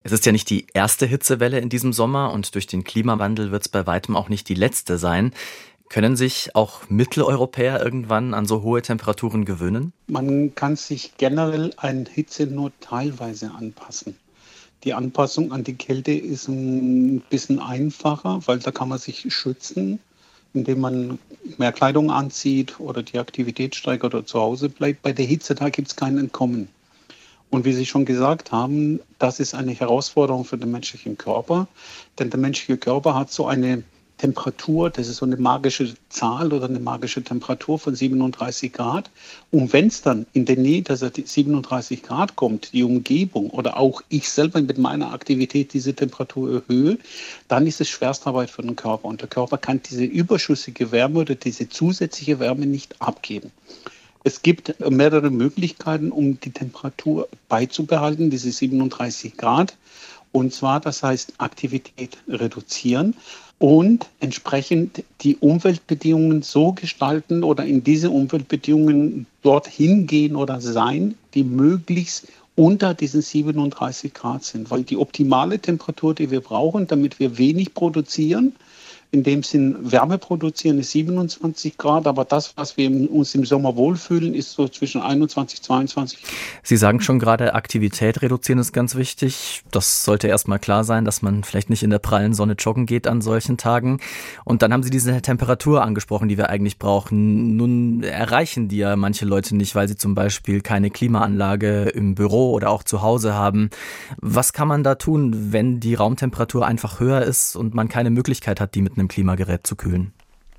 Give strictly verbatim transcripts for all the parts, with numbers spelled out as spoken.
Es ist ja nicht die erste Hitzewelle in diesem Sommer und durch den Klimawandel wird es bei weitem auch nicht die letzte sein. Können sich auch Mitteleuropäer irgendwann an so hohe Temperaturen gewöhnen? Man kann sich generell an Hitze nur teilweise anpassen. Die Anpassung an die Kälte ist ein bisschen einfacher, weil da kann man sich schützen, indem man mehr Kleidung anzieht oder die Aktivität steigert oder zu Hause bleibt. Bei der Hitze, da gibt es kein Entkommen. Und wie Sie schon gesagt haben, das ist eine Herausforderung für den menschlichen Körper, denn der menschliche Körper hat so eine Temperatur, das ist so eine magische Zahl oder eine magische Temperatur von siebenunddreißig Grad. Und wenn es dann in der Nähe dieser siebenunddreißig Grad kommt, die Umgebung oder auch ich selber mit meiner Aktivität diese Temperatur erhöhe, dann ist es Schwerstarbeit für den Körper. Und der Körper kann diese überschüssige Wärme oder diese zusätzliche Wärme nicht abgeben. Es gibt mehrere Möglichkeiten, um die Temperatur beizubehalten, diese siebenunddreißig Grad. Und zwar, das heißt, Aktivität reduzieren und entsprechend die Umweltbedingungen so gestalten oder in diese Umweltbedingungen dorthin gehen oder sein, die möglichst unter diesen siebenunddreißig Grad sind. Weil die optimale Temperatur, die wir brauchen, damit wir wenig produzieren, in dem Sinn Wärme produzieren, ist siebenundzwanzig Grad, aber das, was wir uns im Sommer wohlfühlen, ist so zwischen einundzwanzig, zweiundzwanzig. Sie sagen schon gerade, Aktivität reduzieren ist ganz wichtig. Das sollte erstmal klar sein, dass man vielleicht nicht in der prallen Sonne joggen geht an solchen Tagen. Und dann haben Sie diese Temperatur angesprochen, die wir eigentlich brauchen. Nun erreichen die ja manche Leute nicht, weil sie zum Beispiel keine Klimaanlage im Büro oder auch zu Hause haben. Was kann man da tun, wenn die Raumtemperatur einfach höher ist und man keine Möglichkeit hat, die mit einem Klimagerät zu kühlen?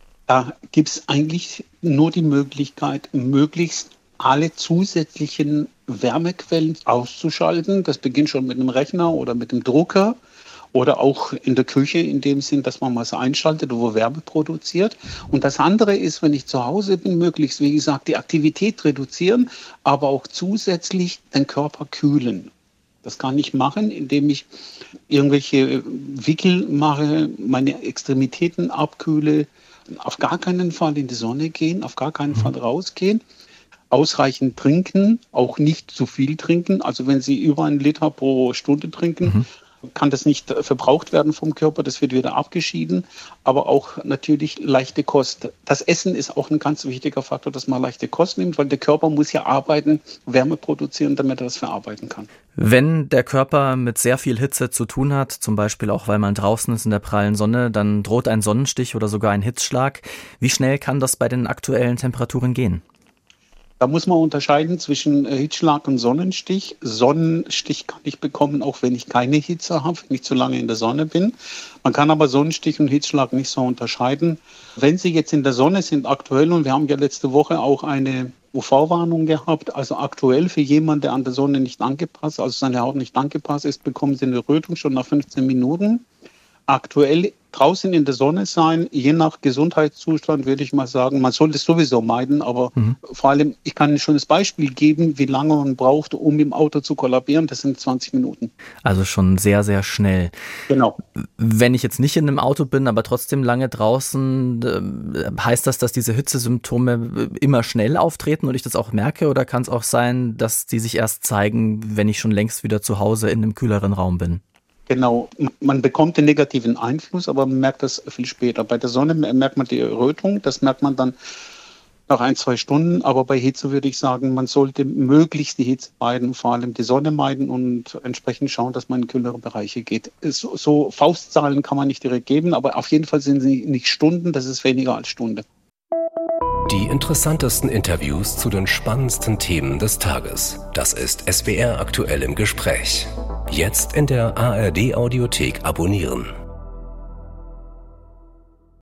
Da gibt es eigentlich nur die Möglichkeit, möglichst alle zusätzlichen Wärmequellen auszuschalten. Das beginnt schon mit einem Rechner oder mit dem Drucker oder auch in der Küche in dem Sinn, dass man was einschaltet, wo Wärme produziert. Und das andere ist, wenn ich zu Hause bin, möglichst, wie gesagt, die Aktivität reduzieren, aber auch zusätzlich den Körper kühlen. Das kann ich machen, indem ich irgendwelche Wickel mache, meine Extremitäten abkühle, auf gar keinen Fall in die Sonne gehen, auf gar keinen Fall rausgehen, ausreichend trinken, auch nicht zu viel trinken. Also wenn Sie über einen Liter pro Stunde trinken, mhm. kann das nicht verbraucht werden vom Körper, das wird wieder abgeschieden, aber auch natürlich leichte Kost. Das Essen ist auch ein ganz wichtiger Faktor, dass man leichte Kost nimmt, weil der Körper muss ja arbeiten, Wärme produzieren, damit er das verarbeiten kann. Wenn der Körper mit sehr viel Hitze zu tun hat, zum Beispiel auch weil man draußen ist in der prallen Sonne, dann droht ein Sonnenstich oder sogar ein Hitzschlag. Wie schnell kann das bei den aktuellen Temperaturen gehen? Da muss man unterscheiden zwischen Hitzschlag und Sonnenstich. Sonnenstich kann ich bekommen, auch wenn ich keine Hitze habe, wenn ich zu lange in der Sonne bin. Man kann aber Sonnenstich und Hitzschlag nicht so unterscheiden. Wenn Sie jetzt in der Sonne sind aktuell, und wir haben ja letzte Woche auch eine U V-Warnung gehabt, also aktuell für jemanden, der an der Sonne nicht angepasst, also seine Haut nicht angepasst ist, bekommen Sie eine Rötung schon nach fünfzehn Minuten. Aktuell draußen in der Sonne sein, je nach Gesundheitszustand würde ich mal sagen, man sollte es sowieso meiden, aber mhm. vor allem, ich kann Ihnen schon das Beispiel geben, wie lange man braucht, um im Auto zu kollabieren, das sind zwanzig Minuten. Also schon sehr, sehr schnell. Genau. Wenn ich jetzt nicht in einem Auto bin, aber trotzdem lange draußen, heißt das, dass diese Hitzesymptome immer schnell auftreten und ich das auch merke, oder kann es auch sein, dass die sich erst zeigen, wenn ich schon längst wieder zu Hause in einem kühleren Raum bin? Genau, man bekommt den negativen Einfluss, aber man merkt das viel später. Bei der Sonne merkt man die Errötung, das merkt man dann nach ein, zwei Stunden. Aber bei Hitze würde ich sagen, man sollte möglichst die Hitze meiden, vor allem die Sonne meiden und entsprechend schauen, dass man in kühlere Bereiche geht. So, so Faustzahlen kann man nicht direkt geben, aber auf jeden Fall sind sie nicht Stunden, das ist weniger als Stunde. Die interessantesten Interviews zu den spannendsten Themen des Tages. Das ist S W R aktuell im Gespräch. Jetzt in der A R D Audiothek abonnieren.